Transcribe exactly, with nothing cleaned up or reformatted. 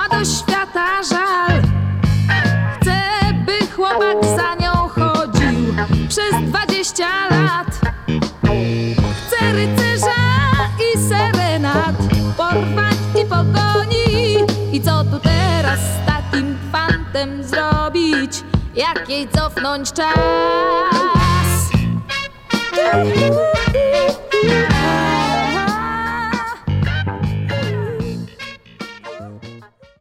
ma do świata żal. Chce, by chłopak za nią chodził przez dwadzieścia lat. Chce rycerza i serenat, porwać i pogoni. I co tu teraz z takim fantem zrobić, jak jej cofnąć czas?